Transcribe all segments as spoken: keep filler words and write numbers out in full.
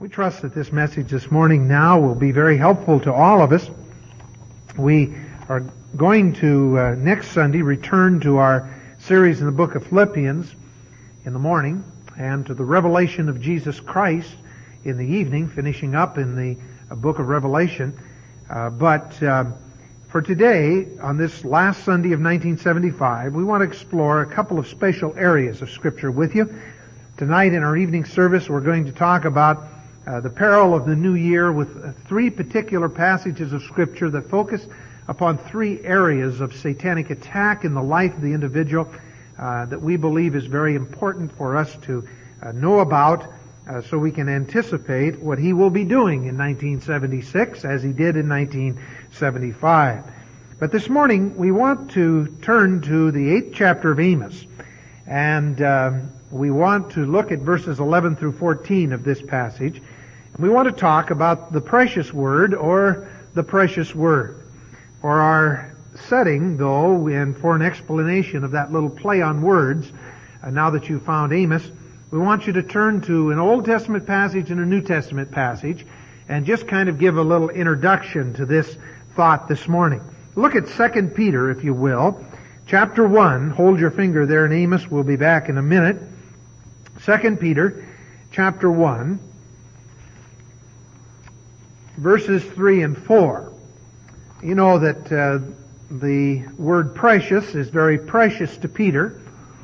We trust that this message this morning now will be very helpful to all of us. We are going to, uh, next Sunday, return to our series in the book of Philippians in the morning, and to the revelation of Jesus Christ in the evening, finishing up in the uh, book of Revelation. Uh, but uh, for today, on this last Sunday of nineteen seventy-five, we want to explore a couple of special areas of Scripture with you. Tonight in our evening service, we're going to talk about Uh, the peril of the new year with uh, three particular passages of Scripture that focus upon three areas of satanic attack in the life of the individual uh, that we believe is very important for us to uh, know about uh, so we can anticipate what he will be doing in nineteen seventy-six as he did in nineteen seventy-five. But this morning we want to turn to the eighth chapter of Amos, and um, we want to look at verses eleven through fourteen of this passage. We want to talk about the precious word, or the precious word. For our setting, though, and for an explanation of that little play on words, uh, now that you've found Amos, we want you to turn to an Old Testament passage and a New Testament passage, and just kind of give a little introduction to this thought this morning. Look at Second Peter, if you will. Chapter one, hold your finger there in Amos, we'll be back in a minute. Second Peter, chapter one, verses three and four. You know that uh, the word precious is very precious to Peter.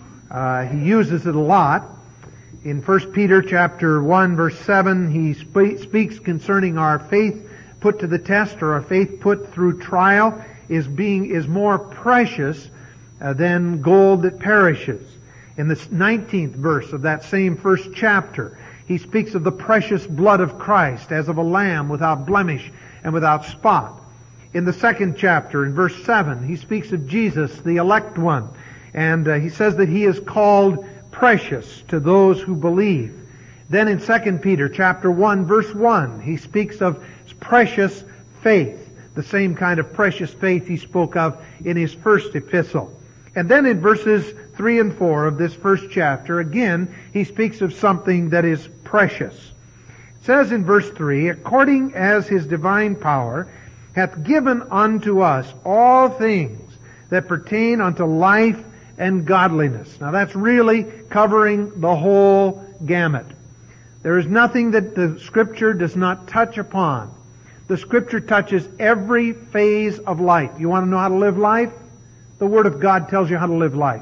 Uh, he uses it a lot. In First Peter chapter one, verse seven, he spe- speaks concerning our faith put to the test, or our faith put through trial, is being is more precious uh, than gold that perishes. In the nineteenth verse of that same first chapter, he speaks of the precious blood of Christ as of a lamb without blemish and without spot. In the second chapter, in verse seven, he speaks of Jesus, the elect one, and uh, he says that he is called precious to those who believe. Then in Second Peter chapter one, verse one, he speaks of precious faith, the same kind of precious faith he spoke of in his first epistle. And then in verses three and four of this first chapter, again, he speaks of something that is precious. It says in verse three, according as his divine power hath given unto us all things that pertain unto life and godliness. Now that's really covering the whole gamut. There is nothing that the Scripture does not touch upon. The Scripture touches every phase of life. You want to know how to live life? The Word of God tells you how to live life.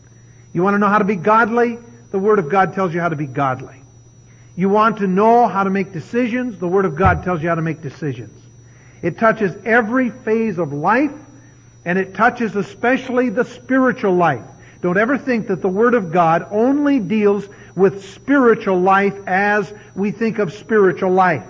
You want to know how to be godly? The Word of God tells you how to be godly. You want to know how to make decisions? The Word of God tells you how to make decisions. It touches every phase of life, and it touches especially the spiritual life. Don't ever think that the Word of God only deals with spiritual life as we think of spiritual life.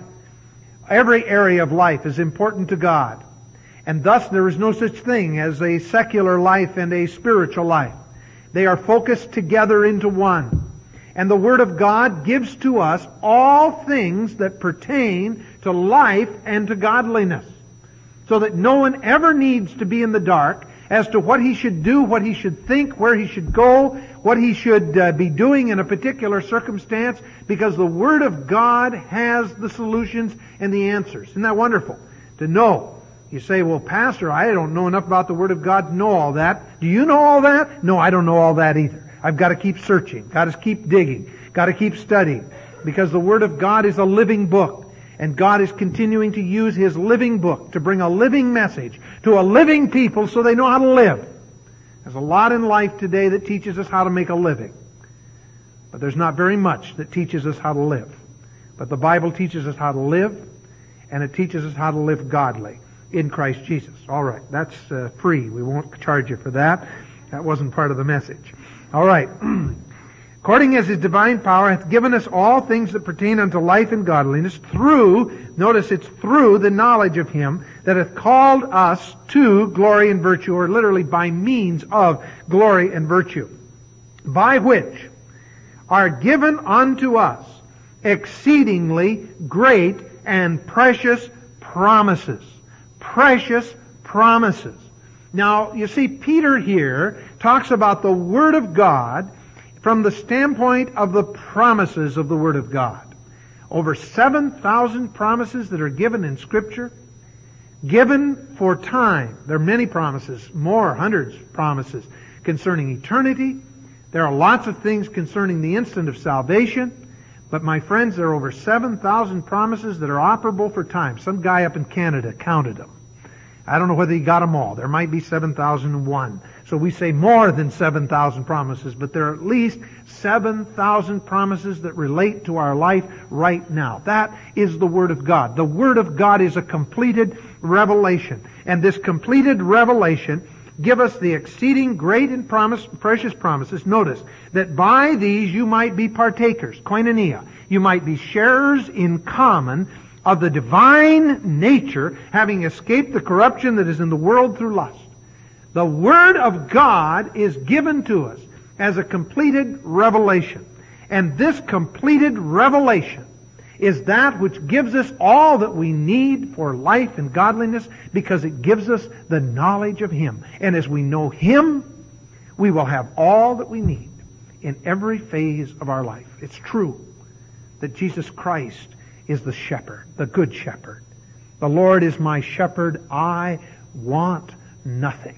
Every area of life is important to God. And thus there is no such thing as a secular life and a spiritual life. They are focused together into one. And the Word of God gives to us all things that pertain to life and to godliness. So that no one ever needs to be in the dark as to what he should do, what he should think, where he should go, what he should uh, be doing in a particular circumstance, because the Word of God has the solutions and the answers. Isn't that wonderful? To know. You say, well, Pastor, I don't know enough about the Word of God to know all that. Do you know all that? No, I don't know all that either. I've got to keep searching. Got to keep digging. Got to keep studying. Because the Word of God is a living book. And God is continuing to use His living book to bring a living message to a living people so they know how to live. There's a lot in life today that teaches us how to make a living. But there's not very much that teaches us how to live. But the Bible teaches us how to live, and it teaches us how to live godly in Christ Jesus. All right, that's uh, free. We won't charge you for that. That wasn't part of the message. All right. According as His divine power hath given us all things that pertain unto life and godliness through, notice it's through the knowledge of Him that hath called us to glory and virtue, or literally by means of glory and virtue, by which are given unto us exceedingly great and precious promises. Precious promises. Now, you see, Peter here talks about the Word of God from the standpoint of the promises of the Word of God. Over seven thousand promises that are given in Scripture, given for time. There are many promises, more, hundreds of promises concerning eternity. There are lots of things concerning the instant of salvation. But my friends, there are over seven thousand promises that are operable for time. Some guy up in Canada counted them. I don't know whether he got them all. There might be seven thousand one. So we say more than seven thousand promises, but there are at least seven thousand promises that relate to our life right now. That is the Word of God. The Word of God is a completed revelation. And this completed revelation give us the exceeding great and promise, precious promises. Notice that by these you might be partakers, koinonia. You might be sharers in common of the divine nature, having escaped the corruption that is in the world through lust. The Word of God is given to us as a completed revelation. And this completed revelation is that which gives us all that we need for life and godliness, because it gives us the knowledge of Him. And as we know Him, we will have all that we need in every phase of our life. It's true that Jesus Christ is the shepherd, the good shepherd. The Lord is my shepherd, I want nothing.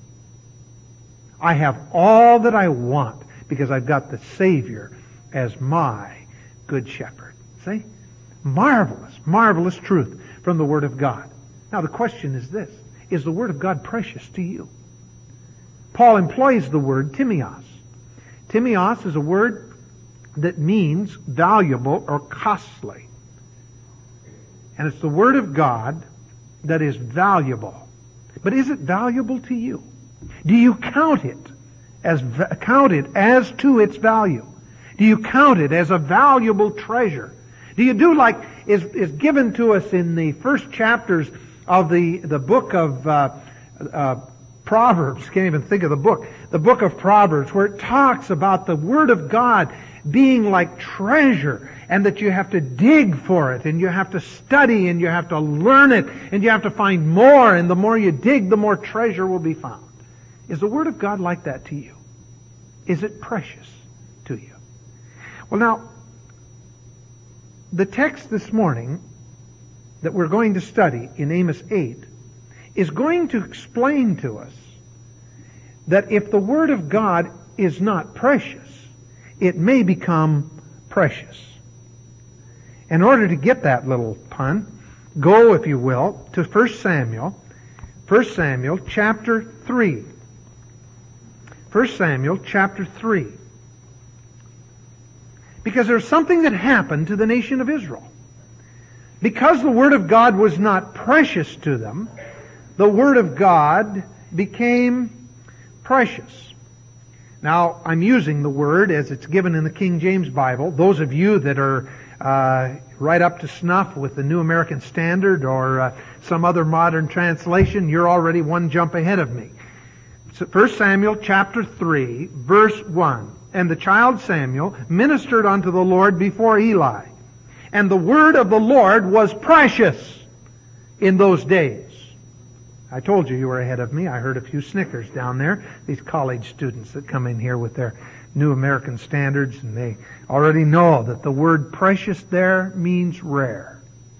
I have all that I want because I've got the Savior as my good shepherd. See? Marvelous, marvelous truth from the Word of God. Now the question is this: is the Word of God precious to you? Paul employs the word timios. Timios is a word that means valuable or costly. And it's the Word of God that is valuable. But is it valuable to you? Do you count it as count it as to its value? Do you count it as a valuable treasure? Do you do like is is given to us in the first chapters of the the book of uh, uh, Proverbs? Can't even think of the book. The book of Proverbs, where it talks about the Word of God being like treasure, and that you have to dig for it, and you have to study, and you have to learn it, and you have to find more, and the more you dig, the more treasure will be found. Is the Word of God like that to you? Is it precious to you? Well, now, the text this morning that we're going to study in Amos eight is going to explain to us that if the Word of God is not precious, it may become precious. In order to get that little pun, go, if you will, to First Samuel, First Samuel chapter three. First Samuel chapter three. Because there's something that happened to the nation of Israel. Because the Word of God was not precious to them, the Word of God became precious. Now, I'm using the word as it's given in the King James Bible. Those of you that are uh, right up to snuff with the New American Standard or uh, some other modern translation, you're already one jump ahead of me. So First Samuel chapter three, verse one. And the child Samuel ministered unto the Lord before Eli. And the word of the Lord was precious in those days. I told you you were ahead of me. I heard a few snickers down there. These college students that come in here with their New American Standards, and they already know that the word precious there means rare.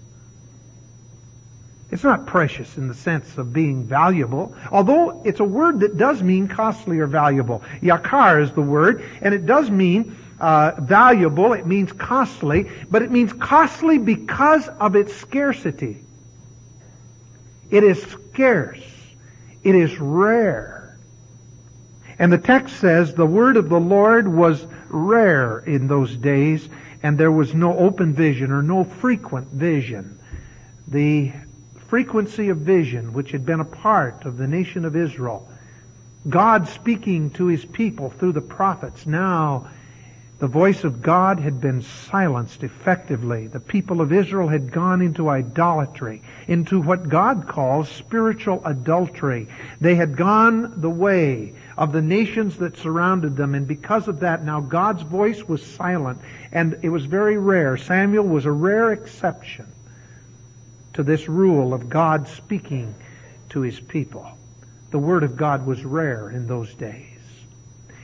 It's not precious in the sense of being valuable, although it's a word that does mean costly or valuable. Yakar is the word, and it does mean uh, valuable. It means costly, but it means costly because of its scarcity. It is scarce. It is rare. And the text says the word of the Lord was rare in those days, and there was no open vision or no frequent vision. The frequency of vision, which had been a part of the nation of Israel, God speaking to His people through the prophets, now the voice of God had been silenced effectively. The people of Israel had gone into idolatry, into what God calls spiritual adultery. They had gone the way of the nations that surrounded them, and because of that, now God's voice was silent, and it was very rare. Samuel was a rare exception to this rule of God speaking to His people. The Word of God was rare in those days.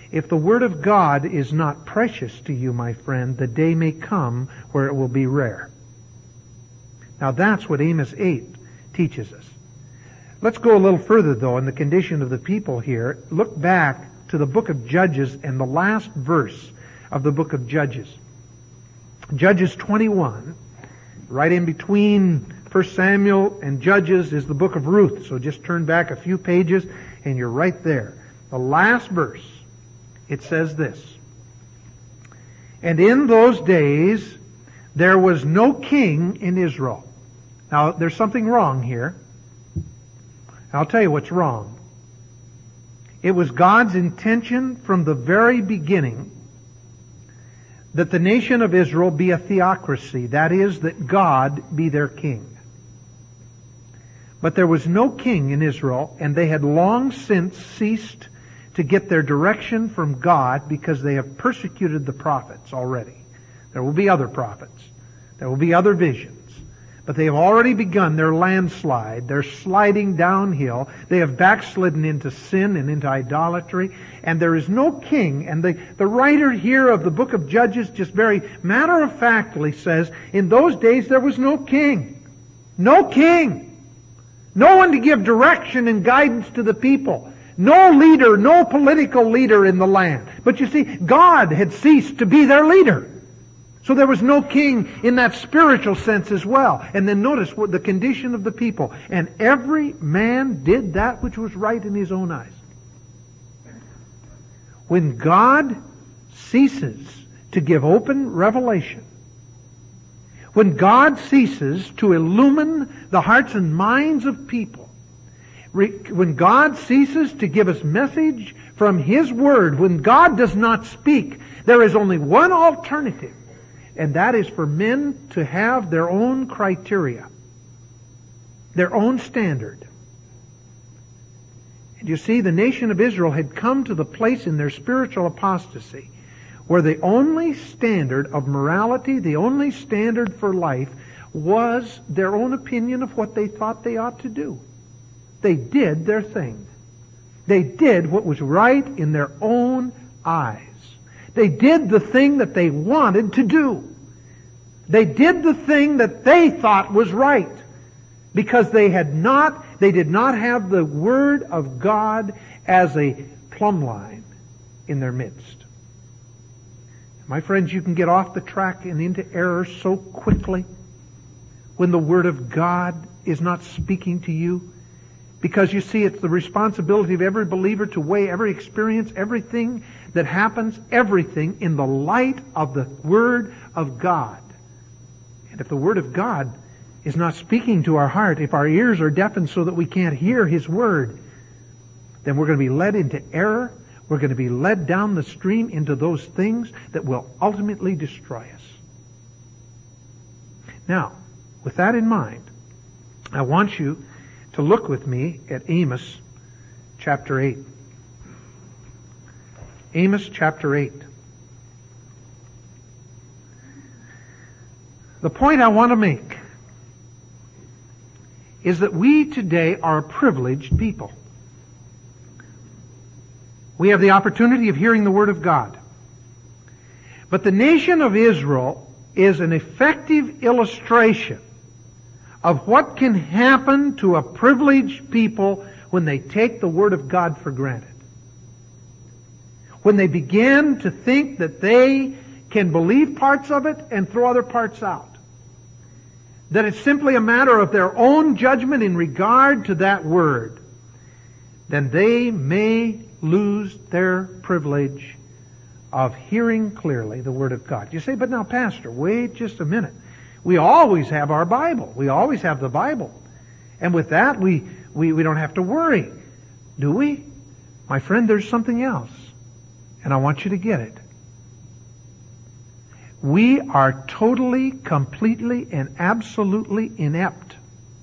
If the Word of God is not precious to you, my friend, the day may come where it will be rare. Now that's what Amos eight teaches us. Let's go a little further, though, in the condition of the people here. Look back to the book of Judges and the last verse of the book of Judges. Judges twenty-one, right in between First Samuel and Judges is the book of Ruth. So just turn back a few pages and you're right there. The last verse, it says this. And in those days there was no king in Israel. Now there's something wrong here. I'll tell you what's wrong. It was God's intention from the very beginning that the nation of Israel be a theocracy. That is, that God be their king. But there was no king in Israel, and they had long since ceased to get their direction from God because they have persecuted the prophets already. There will be other prophets. There will be other visions. But they have already begun their landslide. They're sliding downhill. They have backslidden into sin and into idolatry. And there is no king. And the, the writer here of the book of Judges just very matter-of-factly says, in those days there was no king. No king. No one to give direction and guidance to the people. No leader, no political leader in the land. But you see, God had ceased to be their leader. So there was no king in that spiritual sense as well. And then notice what the condition of the people. And every man did that which was right in his own eyes. When God ceases to give open revelation, when God ceases to illumine the hearts and minds of people, when God ceases to give us message from His Word, when God does not speak, there is only one alternative. And that is for men to have their own criteria, their own standard. And you see, the nation of Israel had come to the place in their spiritual apostasy where the only standard of morality, the only standard for life, was their own opinion of what they thought they ought to do. They did their thing. They did what was right in their own eyes. They did the thing that they wanted to do. They did the thing that they thought was right. Because they had not, they did not have the Word of God as a plumb line in their midst. My friends, you can get off the track and into error so quickly when the Word of God is not speaking to you. Because you see, it's the responsibility of every believer to weigh every experience, everything that happens, everything in the light of the Word of God. And if the Word of God is not speaking to our heart, if our ears are deafened so that we can't hear His Word, then we're going to be led into error. We're going to be led down the stream into those things that will ultimately destroy us. Now, with that in mind, I want you to look with me at Amos chapter eight. Amos chapter eight. The point I want to make is that we today are a privileged people. We have the opportunity of hearing the Word of God. But the nation of Israel is an effective illustration of what can happen to a privileged people when they take the Word of God for granted. When they begin to think that they can believe parts of it and throw other parts out. That it's simply a matter of their own judgment in regard to that Word. Then they may lose their privilege of hearing clearly the Word of God. You say, but now Pastor, wait just a minute. We always have our Bible. We always have the Bible. And with that, we, we, we don't have to worry. Do we? My friend, there's something else. And I want you to get it. We are totally, completely, and absolutely inept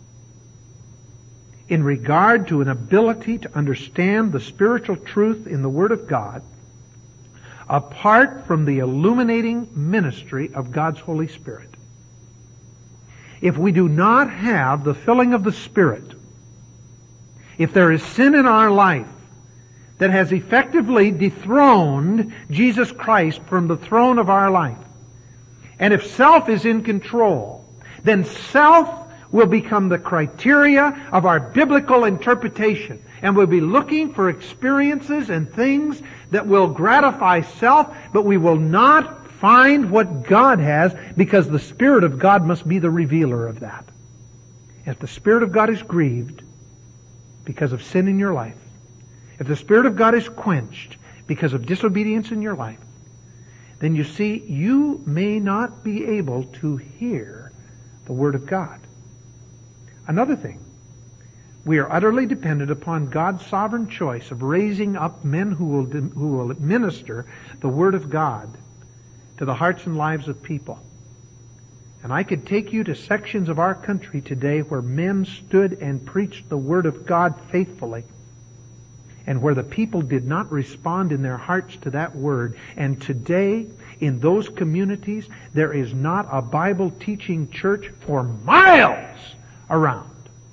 in regard to an ability to understand the spiritual truth in the Word of God apart from the illuminating ministry of God's Holy Spirit. If we do not have the filling of the Spirit, if there is sin in our life, that has effectively dethroned Jesus Christ from the throne of our life. And if self is in control, then self will become the criteria of our biblical interpretation. And we'll be looking for experiences and things that will gratify self, but we will not find what God has, because the Spirit of God must be the revealer of that. If the Spirit of God is grieved because of sin in your life, if the Spirit of God is quenched because of disobedience in your life, then you see, you may not be able to hear the Word of God. Another thing, we are utterly dependent upon God's sovereign choice of raising up men who will, who will administer the Word of God to the hearts and lives of people. And I could take you to sections of our country today where men stood and preached the Word of God faithfully, and where the people did not respond in their hearts to that Word. And today, in those communities, there is not a Bible-teaching church for miles around.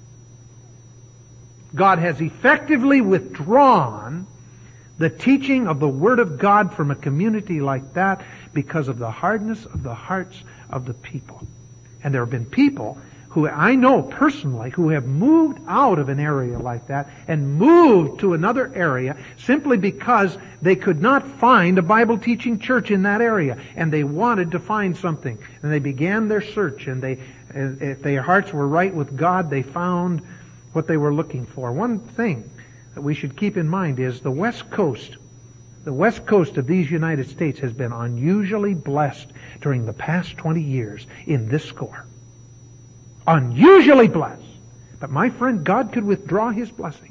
God has effectively withdrawn the teaching of the Word of God from a community like that because of the hardness of the hearts of the people. And there have been people who I know personally who have moved out of an area like that and moved to another area simply because they could not find a Bible-teaching church in that area, and they wanted to find something. And they began their search, and they, if their hearts were right with God, they found what they were looking for. One thing that we should keep in mind is the West Coast. The West Coast of these United States has been unusually blessed during the past twenty years in this score. Unusually blessed. But my friend, God could withdraw His blessing,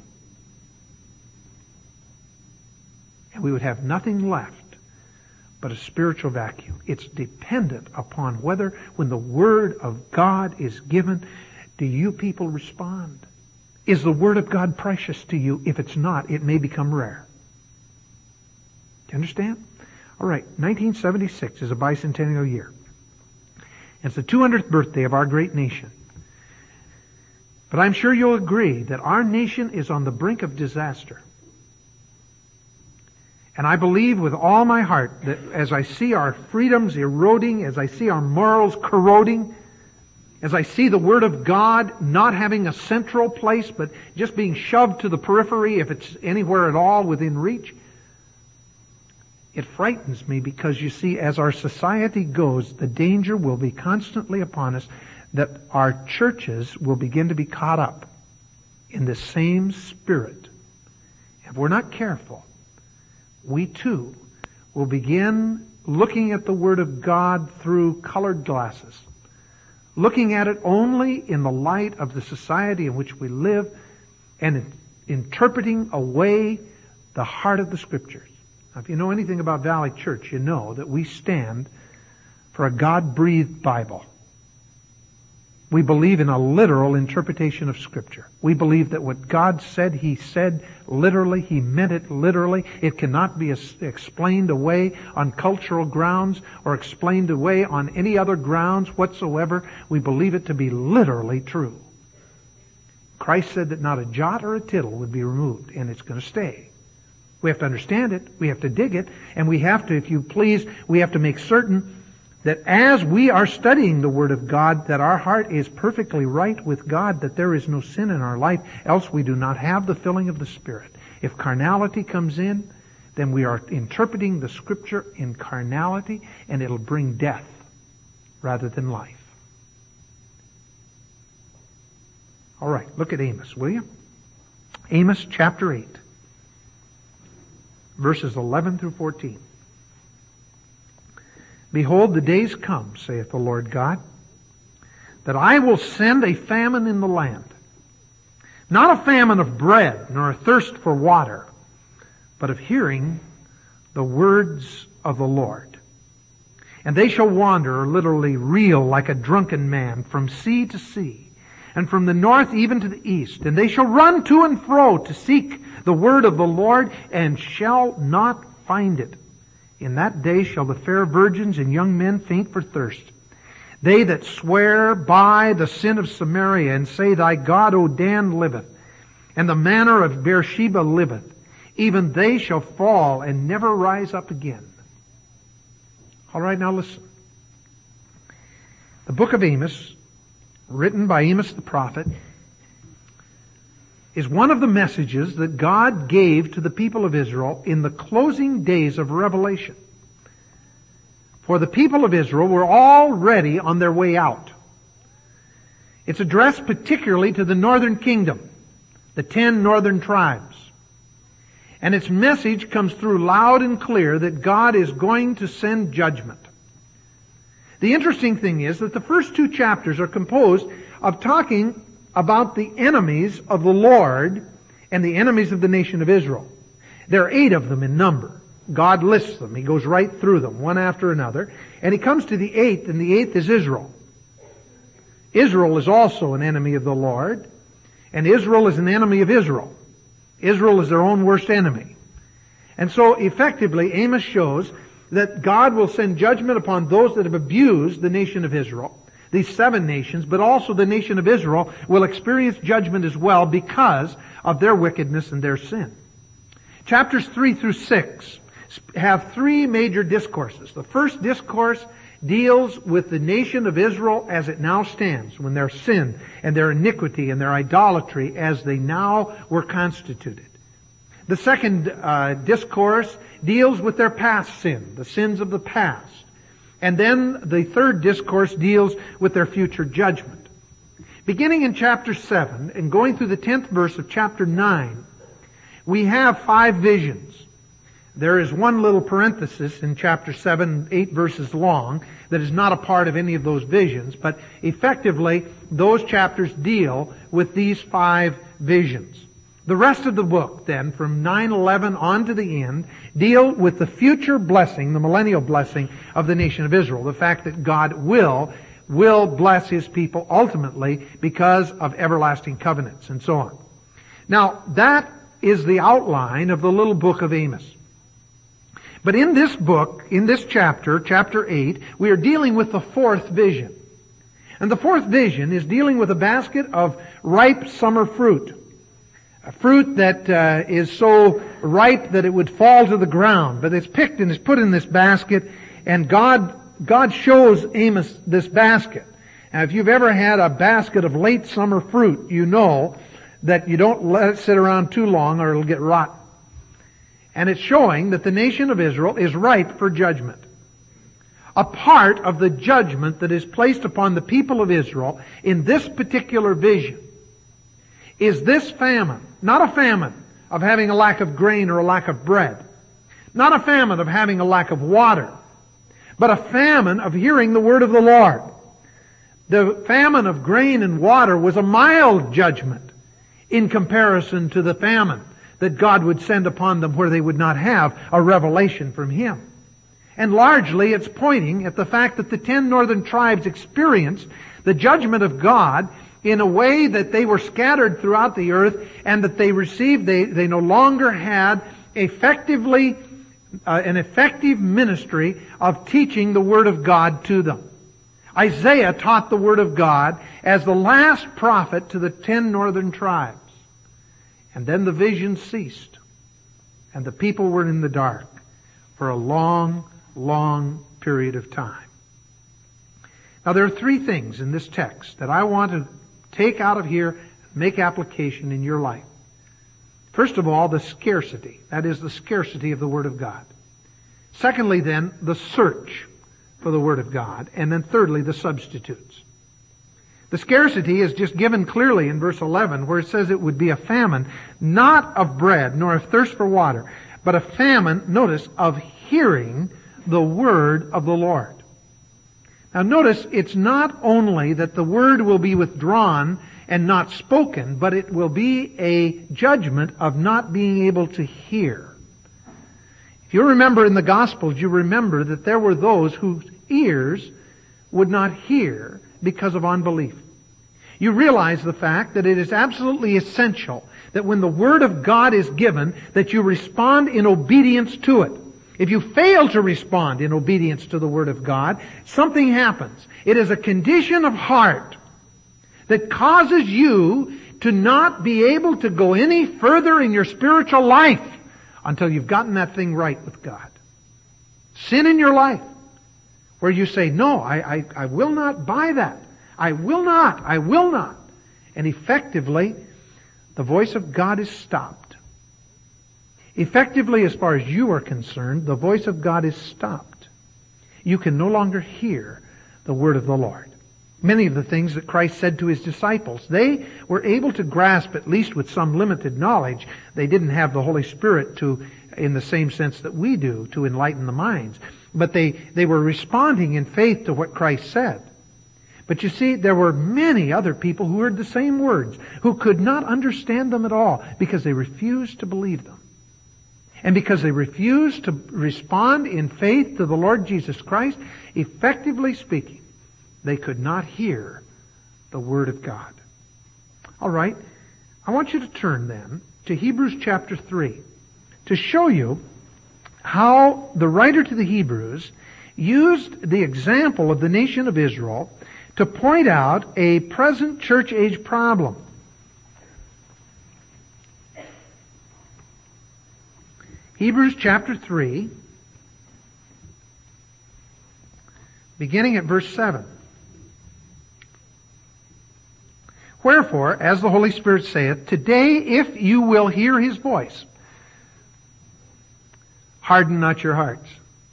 and we would have nothing left but a spiritual vacuum. It's dependent upon whether, when the Word of God is given, do you people respond? Is the Word of God precious to you? If it's not, it may become rare. Do you understand? All right, nineteen seventy-six is a bicentennial year. It's the two hundredth birthday of our great nation. But I'm sure you'll agree that our nation is on the brink of disaster. And I believe with all my heart that as I see our freedoms eroding, as I see our morals corroding, as I see the Word of God not having a central place, but just being shoved to the periphery if it's anywhere at all within reach, it frightens me, because you see, as our society goes, the danger will be constantly upon us that our churches will begin to be caught up in the same spirit. If we're not careful, we too will begin looking at the Word of God through colored glasses, looking at it only in the light of the society in which we live, and interpreting away the heart of the Scriptures. Now, if you know anything about Valley Church, you know that we stand for a God-breathed Bible. We believe in a literal interpretation of Scripture. We believe that what God said, He said literally. He meant it literally. It cannot be explained away on cultural grounds or explained away on any other grounds whatsoever. We believe it to be literally true. Christ said that not a jot or a tittle would be removed, and it's going to stay. We have to understand it. We have to dig it. And we have to, if you please, we have to make certain that as we are studying the Word of God, that our heart is perfectly right with God, that there is no sin in our life, else we do not have the filling of the Spirit. If carnality comes in, then we are interpreting the Scripture in carnality, and it'll bring death rather than life. All right, look at Amos, will you? Amos chapter eight, verses eleven through fourteen. Behold, the days come, saith the Lord God, that I will send a famine in the land. Not a famine of bread, nor a thirst for water, but of hearing the words of the Lord. And they shall wander, or literally reel like a drunken man, from sea to sea, and from the north even to the east. And they shall run to and fro to seek the word of the Lord, and shall not find it. In that day shall the fair virgins and young men faint for thirst. They that swear by the sin of Samaria, and say, Thy God, O Dan, liveth, and the manor of Beersheba liveth. even they shall fall and never rise up again. All right, now listen. The book of Amos, written by Amos the prophet, is one of the messages that God gave to the people of Israel in the closing days of Revelation. For the people of Israel were already on their way out. It's addressed particularly to the northern kingdom, the ten northern tribes. And its message comes through loud and clear that God is going to send judgment. The interesting thing is that the first two chapters are composed of talking about the enemies of the Lord and the enemies of the nation of Israel. There are eight of them in number. God lists them. He goes right through them, one after another. And he comes to the eighth, and the eighth is Israel. Israel is also an enemy of the Lord, and Israel is an enemy of Israel. Israel is their own worst enemy. And so effectively, Amos shows that God will send judgment upon those that have abused the nation of Israel, these seven nations, but also the nation of Israel will experience judgment as well because of their wickedness and their sin. Chapters three through six have three major discourses. The first discourse deals with the nation of Israel as it now stands, when their sin and their iniquity and their idolatry as they now were constituted. The second uh, discourse deals with their past sin, the sins of the past. And then the third discourse deals with their future judgment. Beginning in chapter seven and going through the tenth verse of chapter nine, we have five visions. There is one little parenthesis in chapter seven, eight verses long, that is not a part of any of those visions, but effectively those chapters deal with these five visions. The rest of the book then, from nine eleven on to the end, deal with the future blessing, the millennial blessing of the nation of Israel. The fact that God will, will bless His people ultimately because of everlasting covenants and so on. Now, that is the outline of the little book of Amos. But in this book, in this chapter, chapter eight, we are dealing with the fourth vision. And the fourth vision is dealing with a basket of ripe summer fruit. A fruit that uh, is so ripe that it would fall to the ground. But it's picked and is put in this basket, and God, God shows Amos this basket. Now, if you've ever had a basket of late summer fruit, you know that you don't let it sit around too long or it'll get rotten. And it's showing that the nation of Israel is ripe for judgment. A part of the judgment that is placed upon the people of Israel in this particular vision is this famine. Not a famine of having a lack of grain or a lack of bread. Not a famine of having a lack of water. But a famine of hearing the word of the Lord. The famine of grain and water was a mild judgment in comparison to the famine that God would send upon them where they would not have a revelation from Him. And largely it's pointing at the fact that the ten northern tribes experienced the judgment of God in a way that they were scattered throughout the earth and that they received, they, they no longer had effectively, uh, an effective ministry of teaching the Word of God to them. Isaiah taught the Word of God as the last prophet to the ten northern tribes. And then the vision ceased. And the people were in the dark for a long, long period of time. Now there are three things in this text that I want to take out of here and make application in your life. First of all, the scarcity. That is the scarcity of the Word of God. Secondly then, the search for the Word of God. And then thirdly, the substitutes. The scarcity is just given clearly in verse eleven, where it says it would be a famine, not of bread, nor of thirst for water, but a famine, notice, of hearing the word of the Lord. Now notice, it's not only that the word will be withdrawn and not spoken, but it will be a judgment of not being able to hear. If you remember in the Gospels, you remember that there were those whose ears would not hear because of unbelief. You realize the fact that it is absolutely essential that when the Word of God is given, that you respond in obedience to it. If you fail to respond in obedience to the Word of God, something happens. It is a condition of heart that causes you to not be able to go any further in your spiritual life until you've gotten that thing right with God. Sin in your life, where you say, no, I, I, I will not buy that. I will not. I will not. And effectively, the voice of God is stopped. Effectively, as far as you are concerned, the voice of God is stopped. You can no longer hear the word of the Lord. Many of the things that Christ said to His disciples, they were able to grasp, at least with some limited knowledge. They didn't have the Holy Spirit to, in the same sense that we do, to enlighten the minds. But they, they were responding in faith to what Christ said. But you see, there were many other people who heard the same words, who could not understand them at all, because they refused to believe them. And because they refused to respond in faith to the Lord Jesus Christ, effectively speaking, they could not hear the Word of God. All right. I want you to turn then to Hebrews chapter three to show you how the writer to the Hebrews used the example of the nation of Israel to point out a present church age problem. Hebrews chapter three, beginning at verse seven. Wherefore, as the Holy Spirit saith, today if you will hear His voice, harden not your hearts.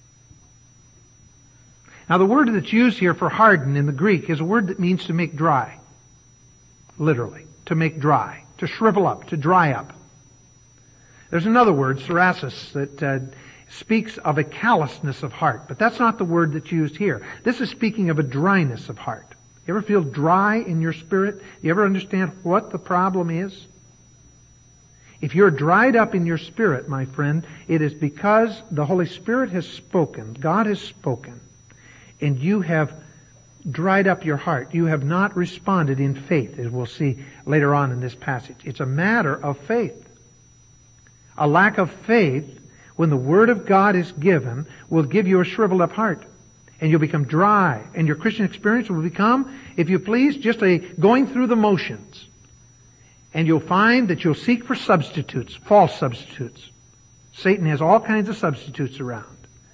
Now the word that's used here for harden in the Greek is a word that means to make dry. Literally. To make dry. To shrivel up. To dry up. There's another word, cerasis, that uh, speaks of a callousness of heart. But that's not the word that's used here. This is speaking of a dryness of heart. You ever feel dry in your spirit? You ever understand what the problem is? If you're dried up in your spirit, my friend, it is because the Holy Spirit has spoken. God has spoken. And you have dried up your heart. You have not responded in faith, as we'll see later on in this passage. It's a matter of faith. A lack of faith, when the Word of God is given, will give you a shriveled up heart. And you'll become dry. And your Christian experience will become, if you please, just a going through the motions. And you'll find that you'll seek for substitutes, false substitutes. Satan has all kinds of substitutes around.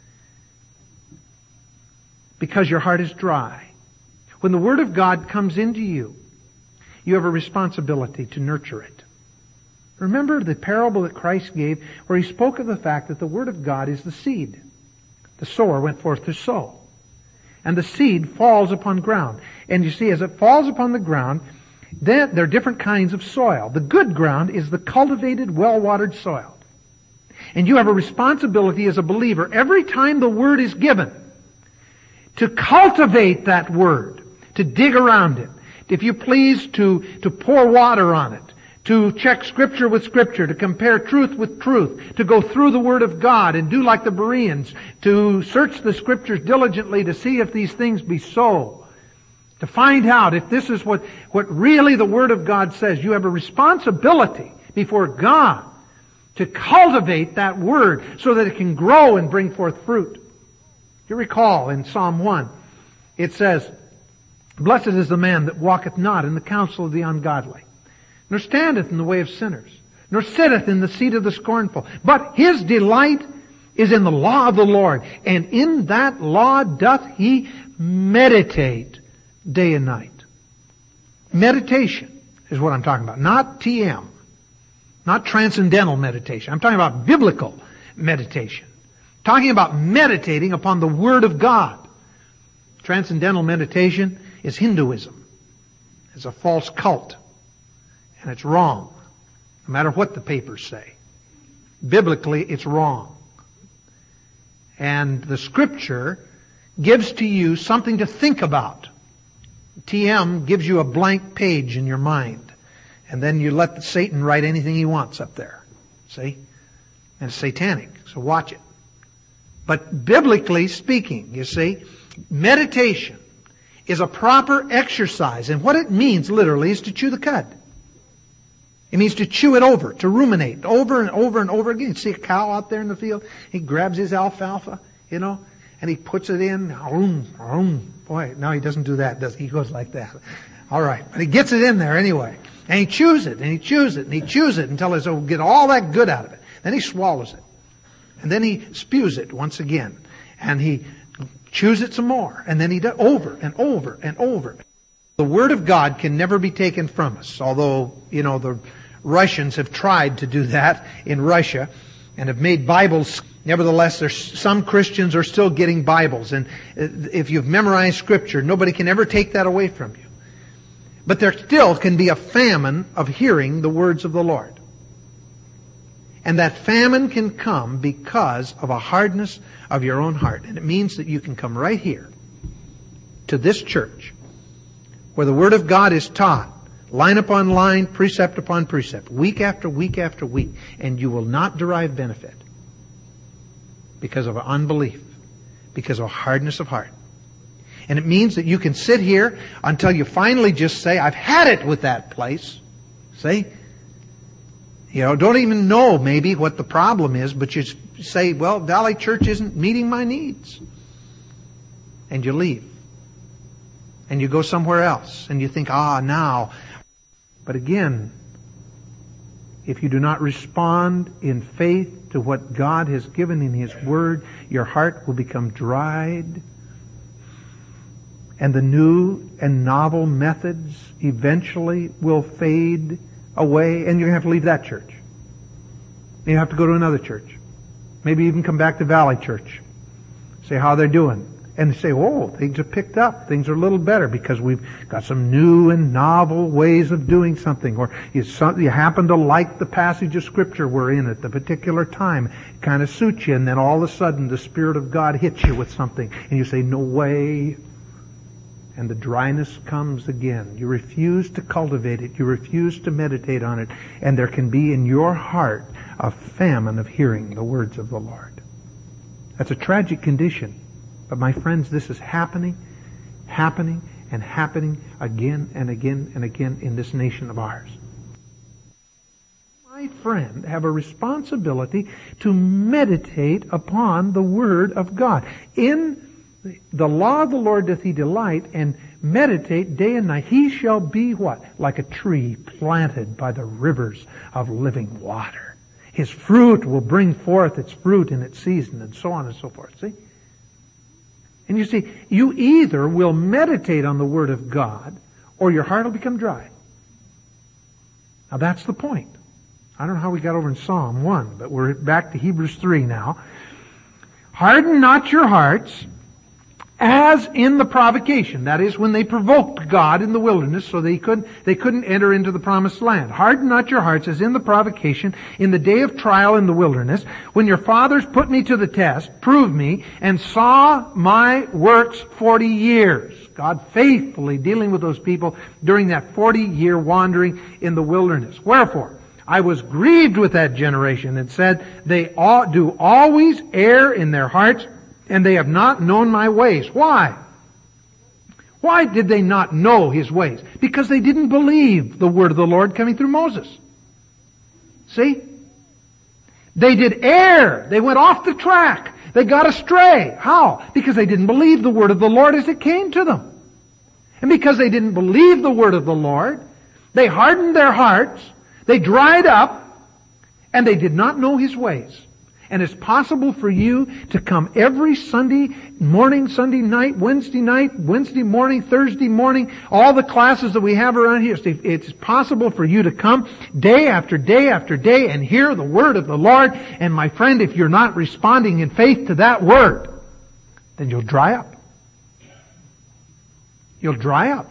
Because your heart is dry. When the Word of God comes into you, you have a responsibility to nurture it. Remember the parable that Christ gave where He spoke of the fact that the Word of God is the seed. The sower went forth to sow. And the seed falls upon ground. And you see, as it falls upon the ground, then there are different kinds of soil. The good ground is the cultivated, well-watered soil. And you have a responsibility as a believer every time the Word is given to cultivate that Word, to dig around it, if you please, to, to pour water on it, to check Scripture with Scripture, to compare truth with truth, to go through the Word of God and do like the Bereans, to search the Scriptures diligently to see if these things be so, to find out if this is what, what really the Word of God says. You have a responsibility before God to cultivate that Word so that it can grow and bring forth fruit. You recall in Psalm one, it says, blessed is the man that walketh not in the counsel of the ungodly, nor standeth in the way of sinners, nor sitteth in the seat of the scornful. But his delight is in the law of the Lord, and in that law doth he meditate day and night. Meditation is what I'm talking about, not T M, not transcendental meditation. I'm talking about biblical meditation. Talking about meditating upon the Word of God. Transcendental meditation is Hinduism. It's a false cult. And it's wrong. No matter what the papers say. Biblically, it's wrong. And the Scripture gives to you something to think about. T M gives you a blank page in your mind. And then you let Satan write anything he wants up there. See? And it's satanic. So watch it. But biblically speaking, you see, meditation is a proper exercise. And what it means literally is to chew the cud. It means to chew it over, to ruminate over and over and over again. You see a cow out there in the field? He grabs his alfalfa, you know, and he puts it in. Boy, no, he doesn't do that, does he? He goes like that. All right. But he gets it in there anyway. And he chews it, and he chews it, and he chews it until he'll get all that good out of it. Then he swallows it. And then he spews it once again. And he chews it some more. And then he does over and over and over. The Word of God can never be taken from us. Although, you know, the Russians have tried to do that in Russia and have made Bibles. Nevertheless, there's some Christians are still getting Bibles. And if you've memorized Scripture, nobody can ever take that away from you. But there still can be a famine of hearing the words of the Lord. And that famine can come because of a hardness of your own heart. And it means that you can come right here to this church where the Word of God is taught, line upon line, precept upon precept, week after week after week, and you will not derive benefit because of unbelief, because of a hardness of heart. And it means that you can sit here until you finally just say, I've had it with that place. See? You know, don't even know maybe what the problem is, but you say, well, Valley Church isn't meeting my needs. And you leave. And you go somewhere else. And you think, ah, now. But again, if you do not respond in faith to what God has given in His Word, your heart will become dried. And the new and novel methods eventually will fade away, and you're going to have to leave that church. You have to go to another church. Maybe even come back to Valley Church. Say how they're doing. And say, oh, things have picked up. Things are a little better because we've got some new and novel ways of doing something. Or you, you happen to like the passage of Scripture we're in at the particular time. It kind of suits you, and then all of a sudden the Spirit of God hits you with something. And you say, no way. And the dryness comes again. You refuse to cultivate it. You refuse to meditate on it. And there can be in your heart a famine of hearing the words of the Lord. That's a tragic condition. But my friends, this is happening, happening, and happening again and again and again in this nation of ours. My friend, have a responsibility to meditate upon the Word of God. In the law of the Lord doth he delight, and meditate day and night. He shall be what? Like a tree planted by the rivers of living water. His fruit will bring forth its fruit in its season, and so on and so forth. See? And you see, you either will meditate on the Word of God, or your heart will become dry. Now that's the point. I don't know how we got over in Psalm one, but we're back to Hebrews three now. Harden not your hearts, as in the provocation. That is, when they provoked God in the wilderness so they couldn't, they couldn't enter into the promised land. Harden not your hearts as in the provocation, in the day of trial in the wilderness, when your fathers put me to the test, proved me, and saw my works forty years. God faithfully dealing with those people during that forty year wandering in the wilderness. Wherefore, I was grieved with that generation and said, they all, do always err in their hearts, and they have not known my ways. Why? Why did they not know His ways? Because they didn't believe the word of the Lord coming through Moses. See? They did err. They went off the track. They got astray. How? Because they didn't believe the word of the Lord as it came to them. And because they didn't believe the word of the Lord, they hardened their hearts, they dried up, and they did not know His ways. And it's possible for you to come every Sunday morning, Sunday night, Wednesday night, Wednesday morning, Thursday morning, all the classes that we have around here. It's possible for you to come day after day after day and hear the Word of the Lord. And my friend, if you're not responding in faith to that Word, then you'll dry up. You'll dry up.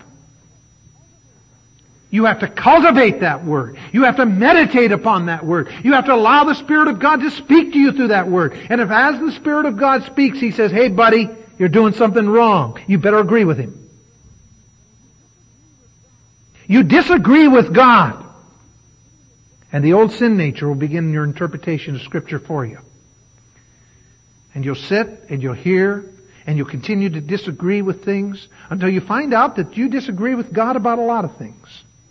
You have to cultivate that Word. You have to meditate upon that Word. You have to allow the Spirit of God to speak to you through that Word. And if as the Spirit of God speaks, He says, hey buddy, you're doing something wrong, you better agree with Him. You disagree with God, and the old sin nature will begin your interpretation of Scripture for you. And you'll sit and you'll hear and you'll continue to disagree with things until you find out that you disagree with God about a lot of things.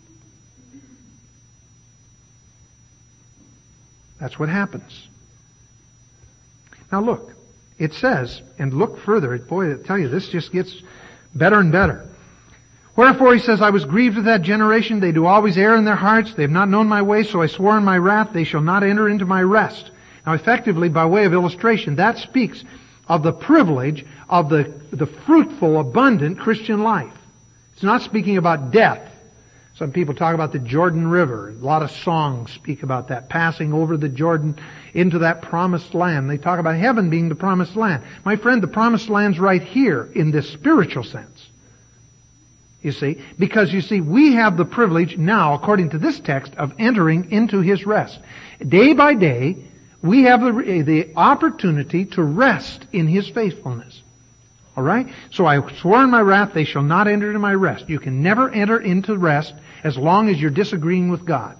That's what happens. Now look, it says, and look further, boy, I tell you, this just gets better and better. Wherefore he says, I was grieved with that generation. They do always err in their hearts. They have not known my way, so I swore in my wrath, they shall not enter into my rest. Now effectively, by way of illustration, that speaks of the privilege of the, the fruitful, abundant Christian life. It's not speaking about death. Some people talk about the Jordan River. A lot of songs speak about that, passing over the Jordan into that promised land. They talk about heaven being the promised land. My friend, the promised land's right here in this spiritual sense. You see, because you see, we have the privilege now, according to this text, of entering into His rest. Day by day, we have the, the opportunity to rest in His faithfulness. All right? So I swore in my wrath, they shall not enter into my rest. You can never enter into rest as long as you're disagreeing with God.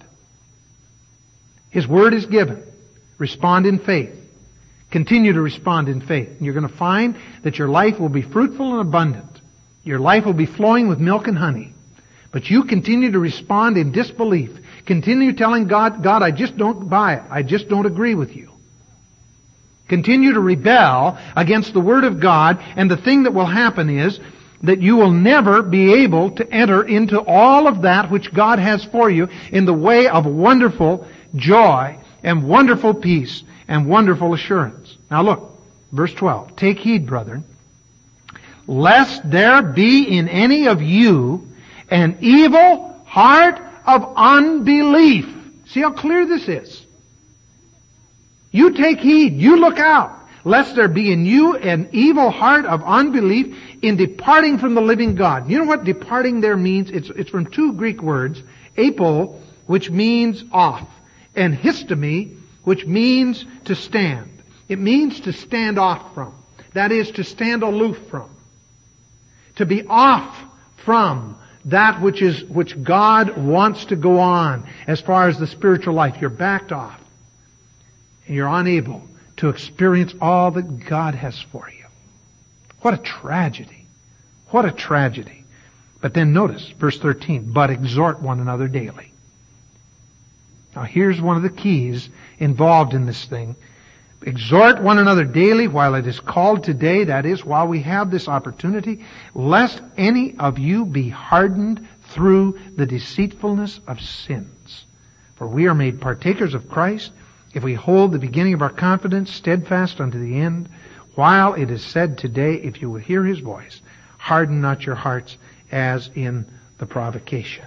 His word is given. Respond in faith. Continue to respond in faith. And you're going to find that your life will be fruitful and abundant. Your life will be flowing with milk and honey. But you continue to respond in disbelief. Continue telling God, God, I just don't buy it. I just don't agree with you. Continue to rebel against the Word of God, and the thing that will happen is that you will never be able to enter into all of that which God has for you in the way of wonderful joy and wonderful peace and wonderful assurance. Now look, verse twelve. Take heed, brethren, lest there be in any of you an evil heart of unbelief. See how clear this is. You take heed, you look out, lest there be in you an evil heart of unbelief in departing from the living God. You know what departing there means? It's, it's from two Greek words, apo, which means off, and histemi, which means to stand. It means to stand off from. That is, to stand aloof from. To be off from that which is, which God wants to go on as far as the spiritual life. You're backed off. And you're unable to experience all that God has for you. What a tragedy. What a tragedy. But then notice, verse thirteen, but exhort one another daily. Now here's one of the keys involved in this thing. Exhort one another daily while it is called today, that is, while we have this opportunity, lest any of you be hardened through the deceitfulness of sins. For we are made partakers of Christ, if we hold the beginning of our confidence steadfast unto the end, while it is said today, if you will hear His voice, harden not your hearts as in the provocation.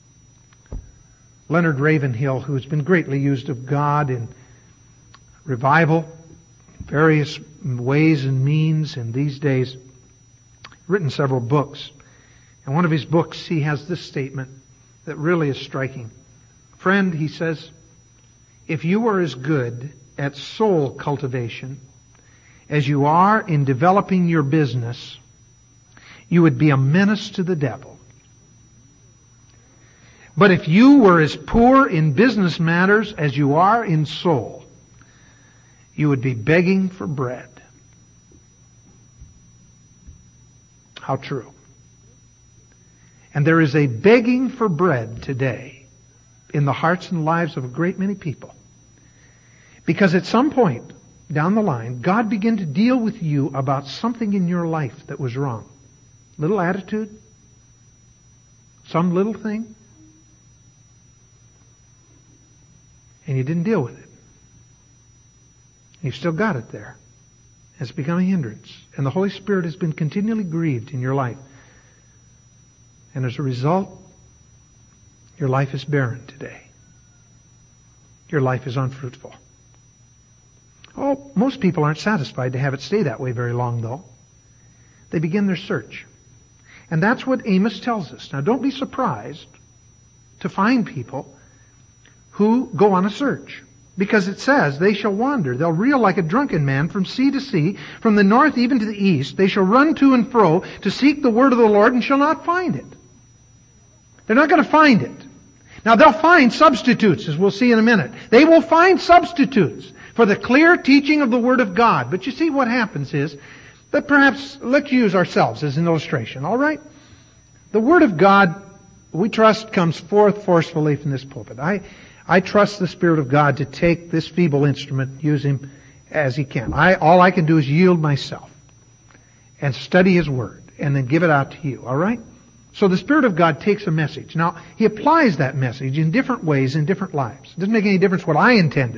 Leonard Ravenhill, who's been greatly used of God in revival, various ways and means in these days, written several books. And one of his books, he has this statement that really is striking. Friend, he says, if you were as good at soul cultivation as you are in developing your business, you would be a menace to the devil. But if you were as poor in business matters as you are in soul, you would be begging for bread. How true. And there is a begging for bread today in the hearts and lives of a great many people. Because at some point down the line, God began to deal with you about something in your life that was wrong. Little attitude? Some little thing? And you didn't deal with it. You've still got it there. It's become a hindrance. And the Holy Spirit has been continually grieved in your life. And as a result, your life is barren today. Your life is unfruitful. Oh, most people aren't satisfied to have it stay that way very long, though. They begin their search. And that's what Amos tells us. Now, don't be surprised to find people who go on a search. Because it says, they shall wander. They'll reel like a drunken man from sea to sea, from the north even to the east. They shall run to and fro to seek the word of the Lord and shall not find it. They're not going to find it. Now they'll find substitutes, as we'll see in a minute. They will find substitutes for the clear teaching of the Word of God. But you see what happens is that perhaps, let's use ourselves as an illustration, all right? The Word of God, we trust, comes forth forcefully from this pulpit. I, I trust the Spirit of God to take this feeble instrument, use Him as He can. I, all I can do is yield myself and study His Word and then give it out to you, all right? So the Spirit of God takes a message. Now, He applies that message in different ways in different lives. It doesn't make any difference what I intended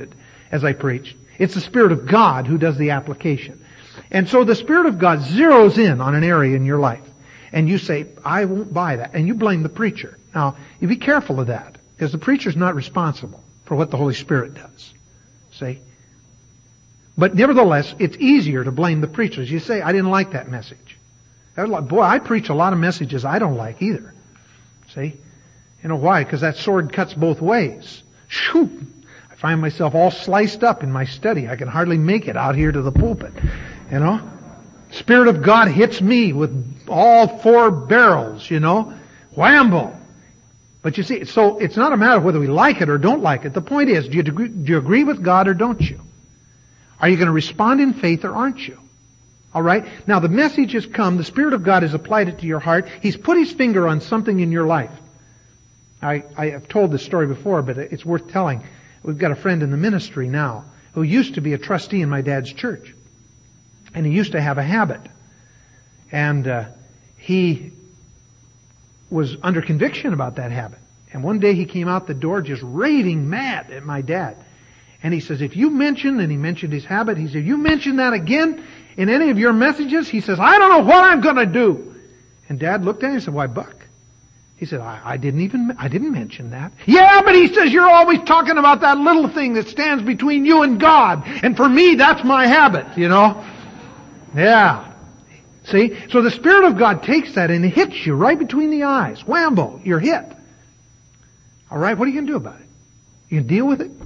as I preach. It's the Spirit of God who does the application. And so the Spirit of God zeroes in on an area in your life. And you say, I won't buy that. And you blame the preacher. Now, you be careful of that, because the preacher's not responsible for what the Holy Spirit does. See? But nevertheless, it's easier to blame the preachers. You say, I didn't like that message. Boy, I preach a lot of messages I don't like either. See? You know why? Because that sword cuts both ways. Shoo! I find myself all sliced up in my study. I can hardly make it out here to the pulpit. You know? Spirit of God hits me with all four barrels, you know? Whambo! But you see, so it's not a matter of whether we like it or don't like it. The point is, do you agree, do you agree with God or don't you? Are you going to respond in faith or aren't you? Alright? Now the message has come. The Spirit of God has applied it to your heart. He's put His finger on something in your life. I, I have told this story before, but it's worth telling. We've got a friend in the ministry now who used to be a trustee in my dad's church. And he used to have a habit. And uh, he was under conviction about that habit. And one day he came out the door just raving mad at my dad. And he says, if you mention, and he mentioned his habit, he said, you mention that again in any of your messages, he says, I don't know what I'm going to do. And Dad looked at him and said, why, Buck? He said, I, I didn't even, I didn't mention that. Yeah, but he says, you're always talking about that little thing that stands between you and God. And for me, that's my habit, you know. Yeah. See? So the Spirit of God takes that and hits you right between the eyes. Whambo, you're hit. Alright, what are you going to do about it? You can deal with it?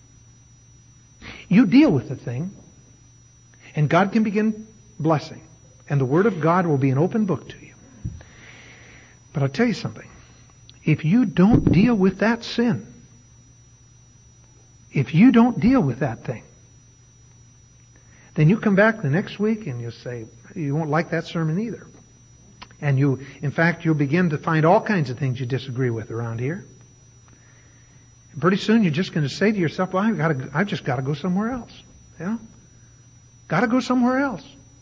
You deal with the thing, and God can begin blessing. And the Word of God will be an open book to you. But I'll tell you something. If you don't deal with that sin, if you don't deal with that thing, then you come back the next week and you say, you won't like that sermon either. And you, in fact, you'll begin to find all kinds of things you disagree with around here. And pretty soon you're just going to say to yourself, well, I've got to, I've just got to go somewhere else. You know? Got to go somewhere else.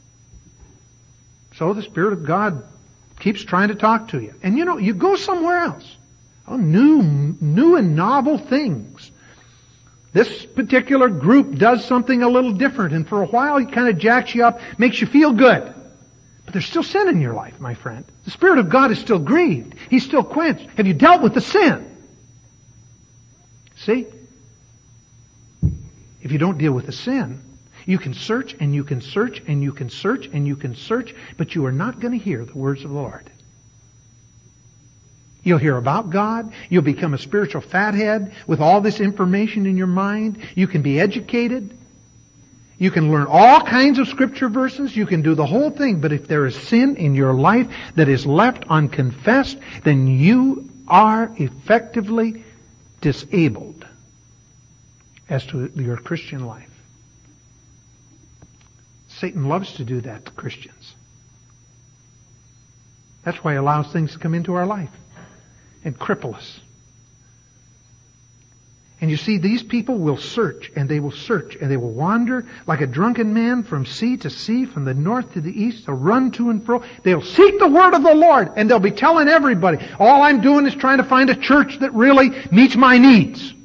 So the Spirit of God keeps trying to talk to you. And you know, you go somewhere else. Oh, new, new and novel things. This particular group does something a little different, and for a while it kind of jacks you up, makes you feel good. But there's still sin in your life, my friend. The Spirit of God is still grieved. He's still quenched. Have you dealt with the sin? See? If you don't deal with the sin, you can search and you can search and you can search and you can search, but you are not going to hear the words of the Lord. You'll hear about God. You'll become a spiritual fathead with all this information in your mind. You can be educated. You can learn all kinds of scripture verses. You can do the whole thing. But if there is sin in your life that is left unconfessed, then you are effectively disabled as to your Christian life. Satan loves to do that to Christians. That's why he allows things to come into our life and cripple us. And you see, these people will search, and they will search, and they will wander like a drunken man from sea to sea, from the north to the east. They'll run to and fro. They'll seek the word of the Lord, and they'll be telling everybody, all I'm doing is trying to find a church that really meets my needs.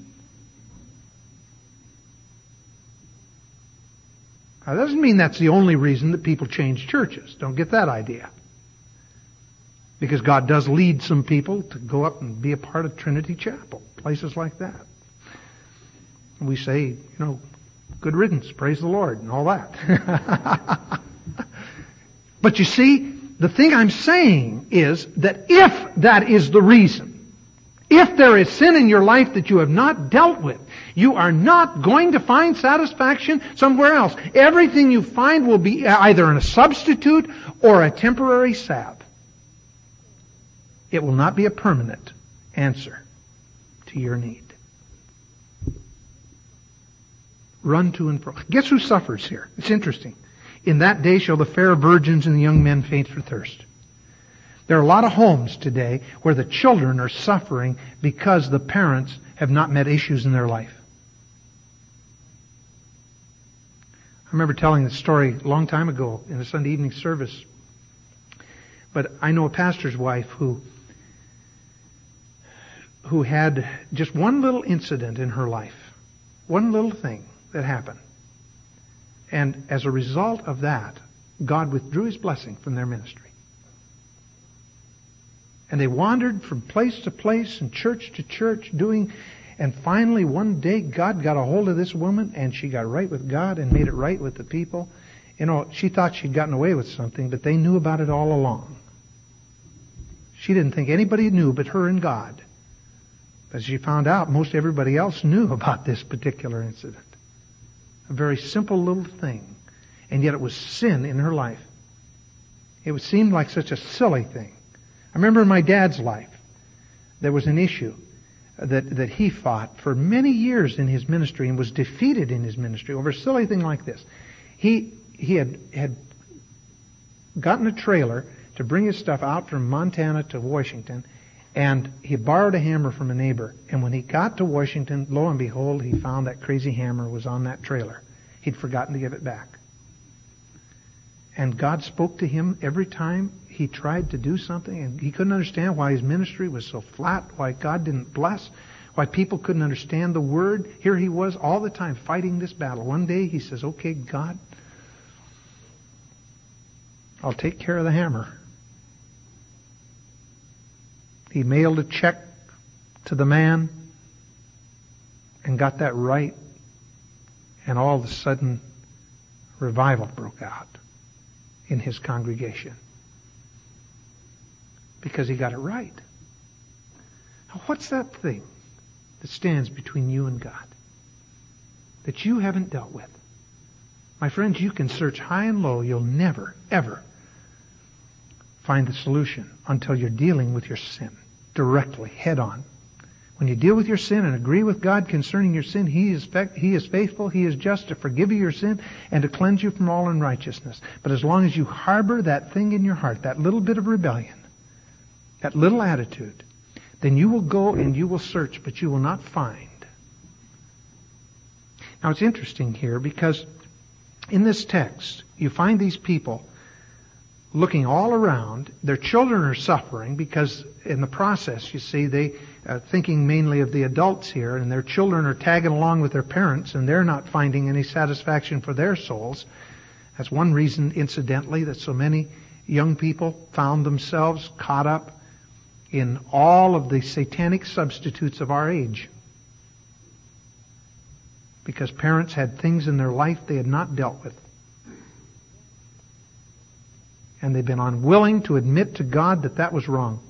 Now, that doesn't mean that's the only reason that people change churches. Don't get that idea. Because God does lead some people to go up and be a part of Trinity Chapel, places like that. We say, you know, good riddance, praise the Lord, and all that. But you see, the thing I'm saying is that if that is the reason, if there is sin in your life that you have not dealt with, you are not going to find satisfaction somewhere else. Everything you find will be either a substitute or a temporary salve. It will not be a permanent answer to your need. Run to and fro. Guess who suffers here? It's interesting. In that day shall the fair virgins and the young men faint for thirst. There are a lot of homes today where the children are suffering because the parents have not met issues in their life. I remember telling this story a long time ago in a Sunday evening service. But I know a pastor's wife who who had just one little incident in her life. One little thing. that happened. And as a result of that, God withdrew His blessing from their ministry. And they wandered from place to place and church to church doing, and finally one day God got a hold of this woman and she got right with God and made it right with the people. You know, she thought she'd gotten away with something, but they knew about it all along. She didn't think anybody knew but her and God. But she found out most everybody else knew about this particular incident. A very simple little thing. And yet it was sin in her life. It seemed like such a silly thing. I remember in my dad's life, there was an issue that, that he fought for many years in his ministry and was defeated in his ministry over a silly thing like this. He, he had, had gotten a trailer to bring his stuff out from Montana to Washington, and he borrowed a hammer from a neighbor. And when he got to Washington, lo and behold, he found that crazy hammer was on that trailer. He'd forgotten to give it back. And God spoke to him every time he tried to do something, and he couldn't understand why his ministry was so flat, why God didn't bless, why people couldn't understand the Word. Here he was all the time fighting this battle. One day he says, okay, God, I'll take care of the hammer. He mailed a check to the man and got that right, and all of a sudden revival broke out in his congregation because he got it right. Now, what's that thing that stands between you and God that you haven't dealt with? My friends, you can search high and low. You'll never, ever find the solution until you're dealing with your sin directly, head on. When you deal with your sin and agree with God concerning your sin, He is fe- He is faithful, He is just to forgive you your sin and to cleanse you from all unrighteousness. But as long as you harbor that thing in your heart, that little bit of rebellion, that little attitude, then you will go and you will search, but you will not find. Now it's interesting here because in this text, you find these people looking all around. Their children are suffering because in the process, you see, they uh, thinking mainly of the adults here, and their children are tagging along with their parents, and they're not finding any satisfaction for their souls. That's one reason, incidentally, that so many young people found themselves caught up in all of the satanic substitutes of our age. Because parents had things in their life they had not dealt with. And they've been unwilling to admit to God that that was wrong.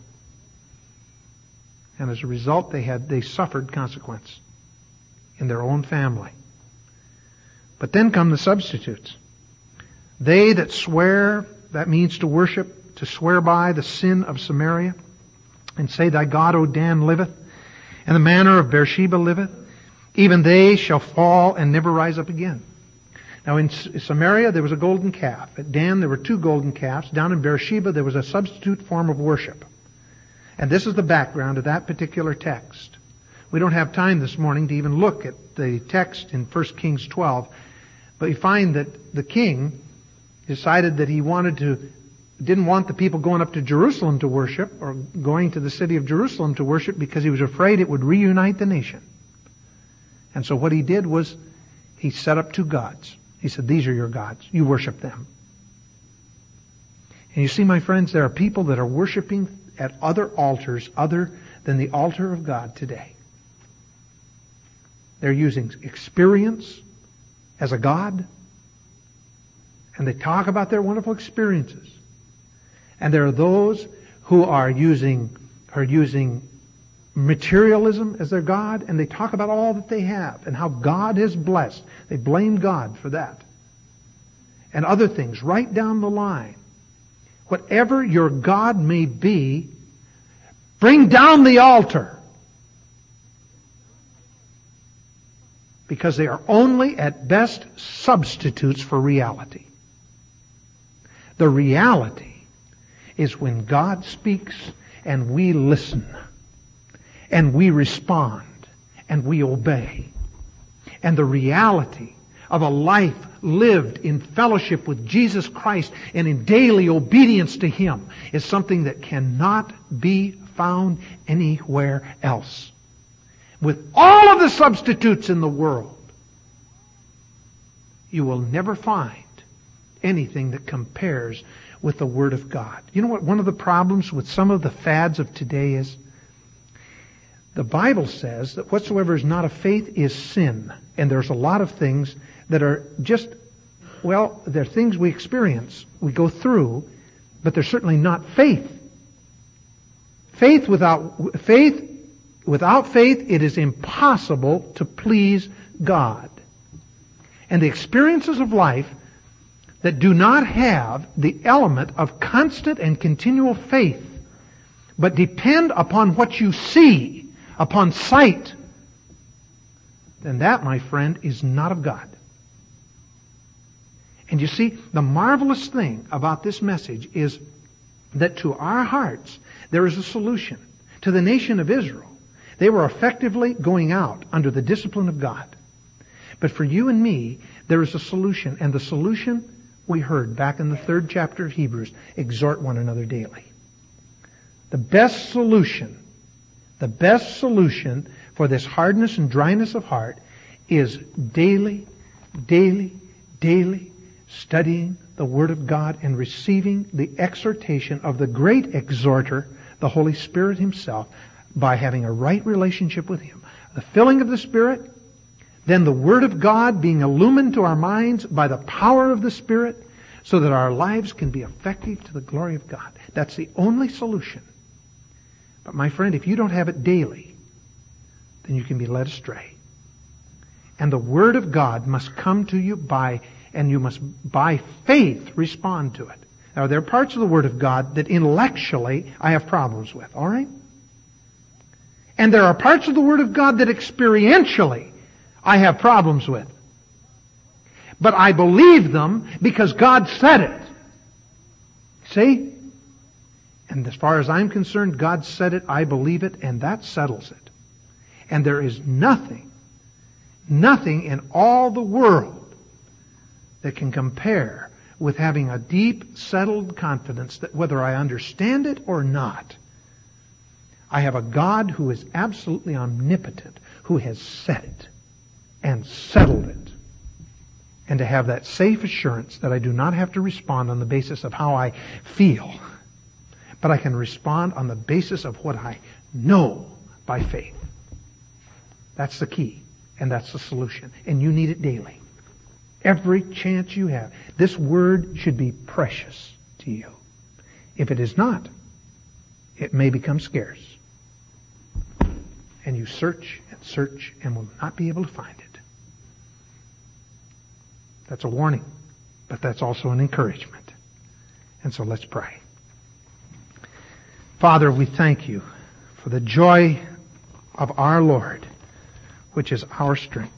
And as a result, they had they suffered consequence in their own family. But then come the substitutes. They that swear, that means to worship, to swear by the sin of Samaria, and say, Thy God, O Dan, liveth, and the manner of Beersheba liveth, even they shall fall and never rise up again. Now in Samaria there was a golden calf. At Dan there were two golden calves. Down in Beersheba there was a substitute form of worship. And this is the background of that particular text. We don't have time this morning to even look at the text in First Kings twelve. But you find that the king decided that he wanted to, didn't want the people going up to Jerusalem to worship or going to the city of Jerusalem to worship because he was afraid it would reunite the nation. And so what he did was he set up two gods. He said, these are your gods. You worship them. And you see, my friends, there are people that are worshiping at other altars other than the altar of God today. They're using experience as a god. And they talk about their wonderful experiences. And there are those who are using, are using materialism as their God, and they talk about all that they have and how God has blessed. They blame God for that. And other things right down the line. Whatever your God may be, bring down the altar. Because they are only at best substitutes for reality. The reality is when God speaks and we listen. And we respond, and we obey. And the reality of a life lived in fellowship with Jesus Christ and in daily obedience to Him is something that cannot be found anywhere else. With all of the substitutes in the world, you will never find anything that compares with the Word of God. You know what one of the problems with some of the fads of today is? The Bible says that whatsoever is not of faith is sin. And there's a lot of things that are just, well, they're things we experience, we go through, but they're certainly not faith. Faith without faith, without faith, it is impossible to please God. And the experiences of life that do not have the element of constant and continual faith, but depend upon what you see, upon sight, then that, my friend, is not of God. And you see, the marvelous thing about this message is that to our hearts, there is a solution. To the nation of Israel, they were effectively going out under the discipline of God. But for you and me, there is a solution. And the solution we heard back in the third chapter of Hebrews, exhort one another daily. The best solution, the best solution for this hardness and dryness of heart is daily, daily, daily studying the Word of God and receiving the exhortation of the great exhorter, the Holy Spirit Himself, by having a right relationship with Him. The filling of the Spirit, then the Word of God being illumined to our minds by the power of the Spirit, so that our lives can be effective to the glory of God. That's the only solution. But my friend, if you don't have it daily, then you can be led astray. And the Word of God must come to you by, and you must by faith respond to it. Now there are parts of the Word of God that intellectually I have problems with, all right? And there are parts of the Word of God that experientially I have problems with. But I believe them because God said it. See? And as far as I'm concerned, God said it, I believe it, and that settles it. And there is nothing, nothing in all the world that can compare with having a deep, settled confidence that whether I understand it or not, I have a God who is absolutely omnipotent, who has said it and settled it. And to have that safe assurance that I do not have to respond on the basis of how I feel, but I can respond on the basis of what I know by faith. That's the key, and that's the solution. And you need it daily. Every chance you have. This Word should be precious to you. If it is not, it may become scarce. And you search and search and will not be able to find it. That's a warning, but that's also an encouragement. And so let's pray. Father, we thank you for the joy of our Lord, which is our strength.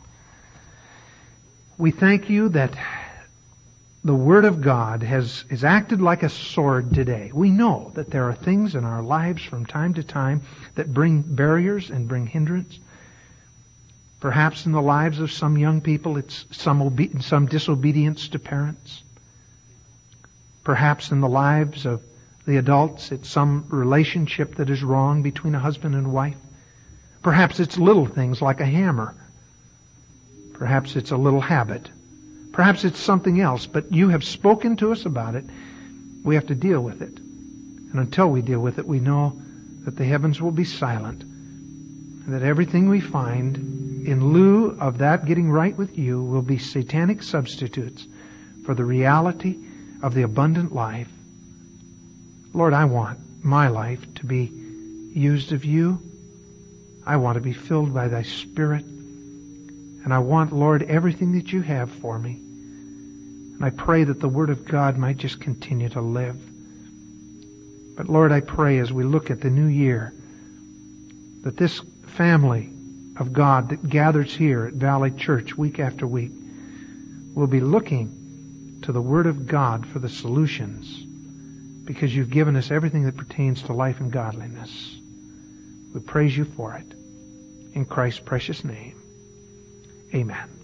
We thank you that the Word of God has, has acted like a sword today. We know that there are things in our lives from time to time that bring barriers and bring hindrance. Perhaps in the lives of some young people, it's some obe- some disobedience to parents. Perhaps in the lives of the adults, it's some relationship that is wrong between a husband and wife. Perhaps it's little things like a hammer. Perhaps it's a little habit. Perhaps it's something else, but you have spoken to us about it. We have to deal with it. And until we deal with it, we know that the heavens will be silent, and that everything we find in lieu of that getting right with you will be satanic substitutes for the reality of the abundant life. Lord, I want my life to be used of you. I want to be filled by thy Spirit. And I want, Lord, everything that you have for me. And I pray that the Word of God might just continue to live. But Lord, I pray as we look at the new year, that this family of God that gathers here at Valley Church week after week will be looking to the Word of God for the solutions, because you've given us everything that pertains to life and godliness. We praise you for it. In Christ's precious name, amen.